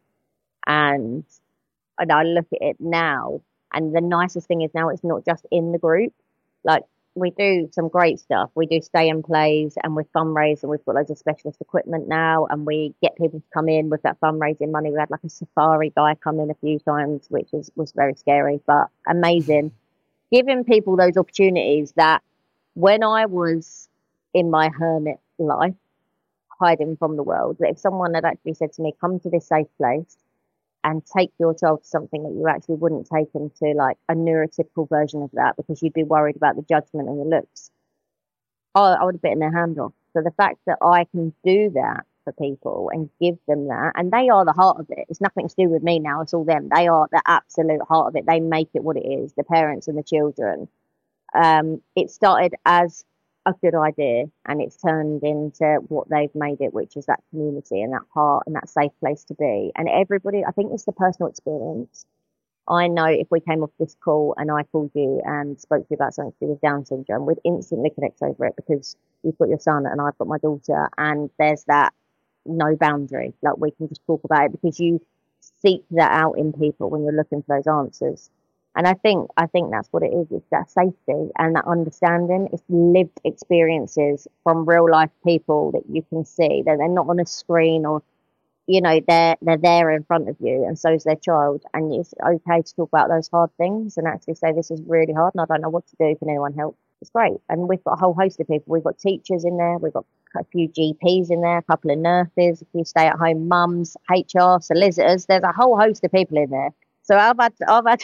And, and I look at it now, and the nicest thing is now it's not just in the group. Like, we do some great stuff. We do stay and plays, and we fundraise, and we've got loads of specialist equipment now, and we get people to come in with that fundraising money. We had like a safari guy come in a few times, which was, was very scary, but amazing. Giving people those opportunities that when I was in my hermit life, hiding from the world, that if someone had actually said to me, come to this safe place and take your child to something that you actually wouldn't take them to, like a neurotypical version of that, because you'd be worried about the judgment and the looks, I, I would have bitten their hand off. So the fact that I can do that for people and give them that, and they are the heart of it. It's nothing to do with me now. It's all them. They are the absolute heart of it. They make it what it is, the parents and the children. Um, it started as a good idea, and it's turned into what they've made it, which is that community and that heart and that safe place to be. And everybody, I think it's the personal experience. I know if we came off this call and I called you and spoke to you about something to do with Down syndrome, we'd instantly connect over it, because you've got your son and I've got my daughter, and there's that no boundary. Like, we can just talk about it because you seek that out in people when you're looking for those answers. And I think I think that's what it is. It's that safety and that understanding. It's lived experiences from real life people that you can see. That they're not on a screen, or, you know, they're they're there in front of you, and so is their child. And it's okay to talk about those hard things and actually say, this is really hard and I don't know what to do. Can anyone help? It's great. And we've got a whole host of people. We've got teachers in there. We've got a few G Ps in there, a couple of nurses, a few stay at home mums, H R, solicitors. There's a whole host of people in there. So I've had I've had.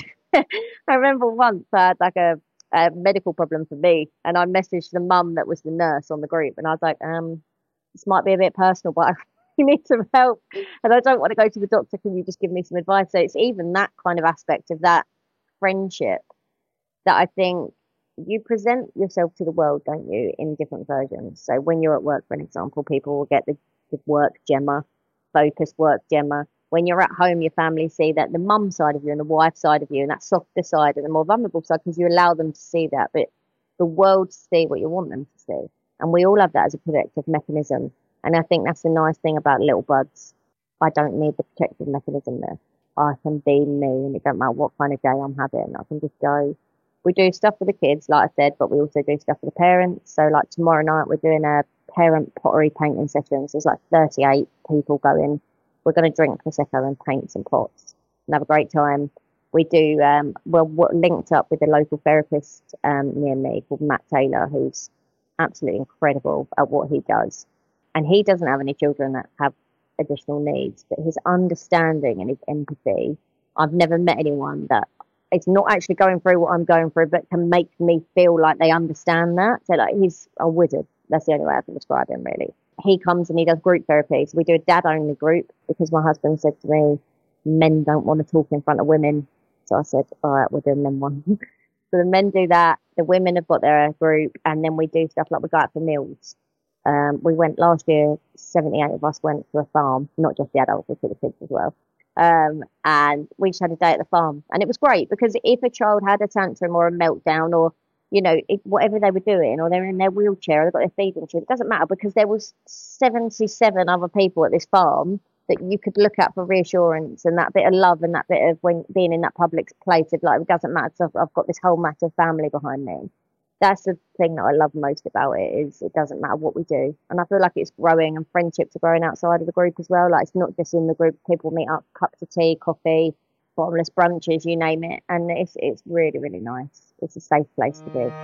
I remember once I had like a, a medical problem for me, and I messaged the mum that was the nurse on the group, and I was like, um, this might be a bit personal, but I really need some help, and I don't want to go to the doctor. Can you just give me some advice? So it's even that kind of aspect of that friendship that I think you present yourself to the world, don't you, in different versions. So when you're at work, for an example, people will get the, the work Gemma, focused work Gemma. When you're at home, your family see that the mum side of you and the wife side of you, and that softer side and the more vulnerable side, because you allow them to see that. But the world see what you want them to see. And we all have that as a protective mechanism. And I think that's the nice thing about Little Buds. I don't need the protective mechanism there. I can be me, and it don't matter what kind of day I'm having. I can just go. We do stuff for the kids, like I said, but we also do stuff for the parents. So like tomorrow night, we're doing a parent pottery painting session. So there's like thirty-eight people going. We're going to drink Prosecco and paint some pots and have a great time. We do, um, well, we're linked up with a local therapist um, near me called Matt Taylor, who's absolutely incredible at what he does. And he doesn't have any children that have additional needs, but his understanding and his empathy, I've never met anyone that is not actually going through what I'm going through, but can make me feel like they understand that. So like, he's a wizard. That's the only way I can describe him, really. He comes and he does group therapy. So we do a dad-only group, because my husband said to me, men don't want to talk in front of women. So I said, all right, we'll do a men one. So the men do that. The women have got their group. And then we do stuff like we go out for meals. Um, we went last year, seventy-eight of us went to a farm, not just the adults, we took the kids as well. Um, and we just had a day at the farm. And it was great, because if a child had a tantrum or a meltdown, or you know, it, whatever they were doing, or they're in their wheelchair, or they've got their feeding tube, it doesn't matter, because there was seventy-seven other people at this farm that you could look at for reassurance and that bit of love and that bit of when being in that public place of like, it doesn't matter, so I've got this whole massive family behind me. That's the thing that I love most about it, is it doesn't matter what we do. And I feel like it's growing, and friendships are growing outside of the group as well. Like, it's not just in the group, people meet up, cups of tea, coffee, bottomless brunches, you name it. And it's it's really, really nice. It's a safe place to be.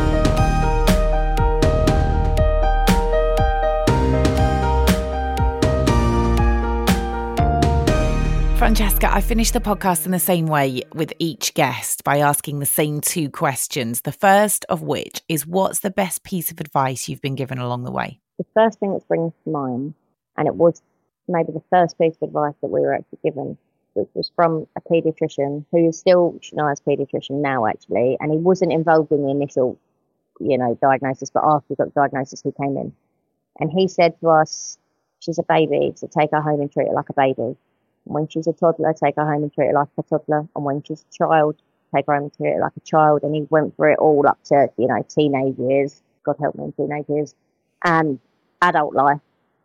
Francesca, I finish the podcast in the same way with each guest, by asking the same two questions. The first of which is, what's the best piece of advice you've been given along the way? The first thing that springs to mind, and it was maybe the first piece of advice that we were actually given, which was from a paediatrician who is still Shania's paediatrician now, actually, and he wasn't involved in the initial, you know, diagnosis, but after we got the diagnosis, he came in. And he said to us, she's a baby, so take her home and treat her like a baby. When she's a toddler, take her home and treat her like a toddler. And when she's a child, take her home and treat her like a child. And he went through it all up to, you know, teenage years, God help me in teenage years, and adult life.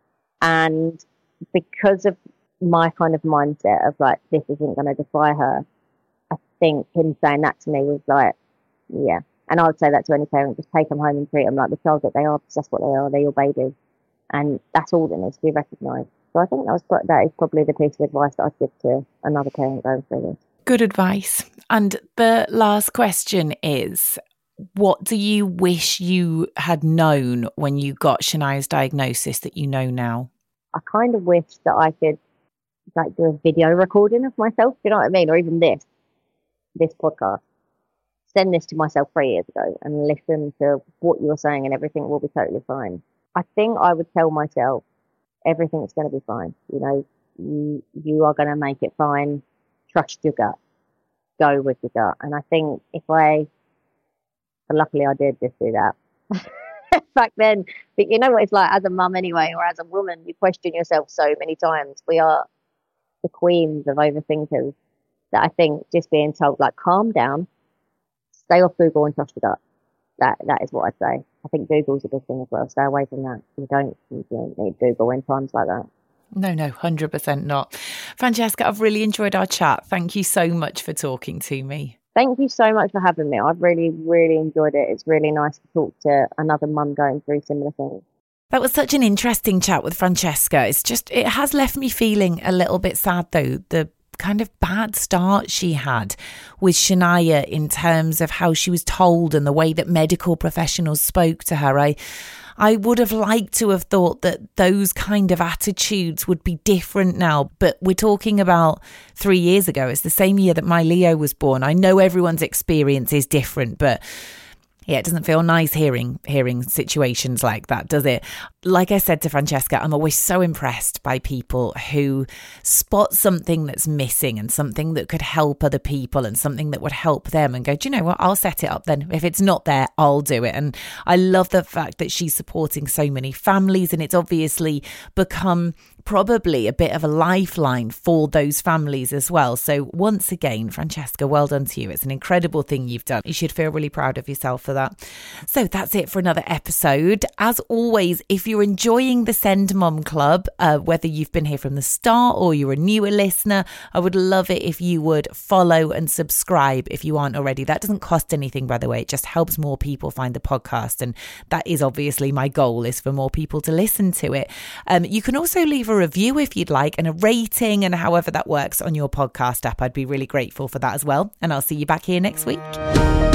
And because of my kind of mindset of like, this isn't going to defy her, I think him saying that to me was like, yeah. And I would say that to any parent, just take them home and treat them like the child that they are, because that's what they are, they're your baby. And that's all that needs to be recognised. So I think that was quite, that is probably the piece of advice that I'd give to another parent going through this. Good advice. And the last question is, what do you wish you had known when you got Shania's diagnosis that you know now? I kind of wish that I could like do a video recording of myself, you know what I mean? Or even this, this podcast. Send this to myself three years ago and listen to what you're saying and everything will be totally fine. I think I would tell myself everything's going to be fine. You know, you, you are going to make it fine. Trust your gut. Go with your gut. And I think if I, but luckily I did just do that back then. But you know what it's like as a mum anyway, or as a woman, you question yourself so many times. We are the queens of overthinkers that I think just being told like, calm down, stay off Google and trust your gut. That that is what I'd say. I think Google's a good thing as well. Stay away from that. You don't, you don't need Google in times like that. No, no, one hundred percent not. Francesca, I've really enjoyed our chat. Thank you so much for talking to me. Thank you so much for having me. I've really, really enjoyed it. It's really nice to talk to another mum going through similar things. That was such an interesting chat with Francesca. It's just, it has left me feeling a little bit sad though, the kind of bad start she had with Shania in terms of how she was told and the way that medical professionals spoke to her. I I would have liked to have thought that those kind of attitudes would be different now, but we're talking about three years ago. It's the same year that my Leo was born. I know everyone's experience is different, but yeah, it doesn't feel nice hearing hearing situations like that, does it? Like I said to Francesca, I'm always so impressed by people who spot something that's missing and something that could help other people and something that would help them and go, do you know what? I'll set it up then. If it's not there, I'll do it. And I love the fact that she's supporting so many families, and it's obviously become probably a bit of a lifeline for those families as well. So once again, Francesca, well done to you. It's an incredible thing you've done. You should feel really proud of yourself for that. So that's it for another episode. As always, if you're enjoying the Send Mum Club, uh, whether you've been here from the start or you're a newer listener, I would love it if you would follow and subscribe if you aren't already. That doesn't cost anything, by the way. It just helps more people find the podcast. And that is obviously my goal, is for more people to listen to it. Um, you can also leave a review if you'd like, and a rating, and however that works on your podcast app. I'd be really grateful for that as well. And I'll see you back here next week.